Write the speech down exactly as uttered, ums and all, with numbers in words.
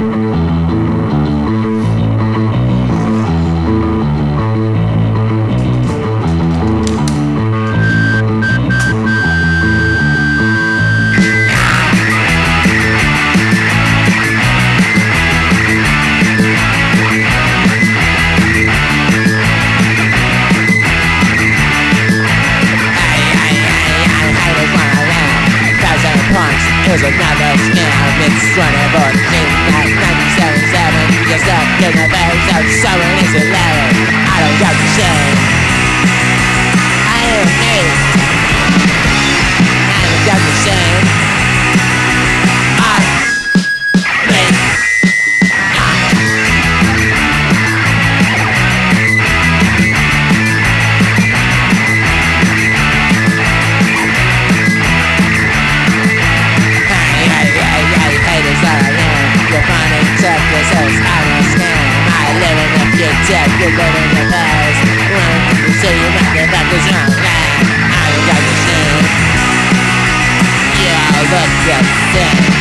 Here's another scam, it's twenty-four midnight, ninety-seven seven. You're stuck in the face of someone is eleven. I don't got the shame. I am me. I don't got the shame. I me. Death, you're living the past. When you say you're back, you're back, cause you're I don't got the shame. Yeah, look the thing.